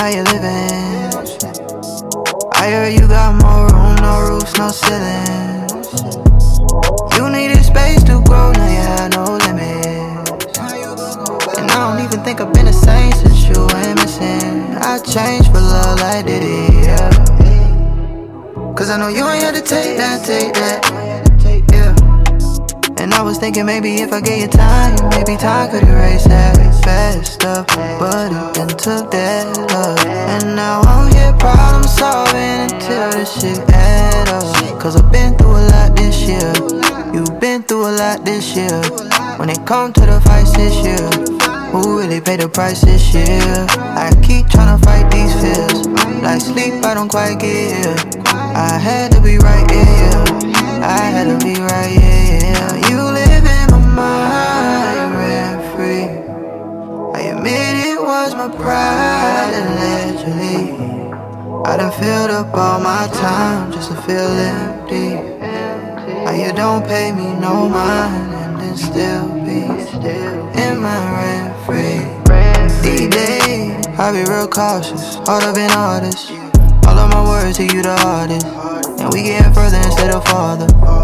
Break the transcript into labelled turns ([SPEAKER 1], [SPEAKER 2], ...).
[SPEAKER 1] you living? I heard you got more room, no roofs, no ceilings. You needed space to grow, now you had no limits. And I don't even think I've been the same since you went missing. I changed for love like Diddy, yeah. Cause I know you ain't had to take that, yeah. And I was thinking maybe if I gave you time, maybe time could erase that fast stuff. But it then took that love. And now I'm here problem solving until this shit add up. Cause I've been through a lot this year. You've been through a lot this year. When it come to the fights this year, who really paid the price this year? I keep tryna fight these fears. Like sleep, I don't quite get here. I had to be right here. I had to be right here. You live in my mind, rent free. I admit it was my pride, allegedly. I done filled up all my time just to feel empty. How you don't pay me no mind and then still be in my rent free. These days, I be real cautious, hard up in all this. All of my words to you the hardest, and we getting further instead of farther.